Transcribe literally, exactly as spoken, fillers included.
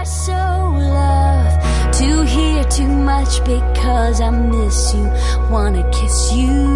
my soul, love, to hear too much because I miss you, wanna kiss you.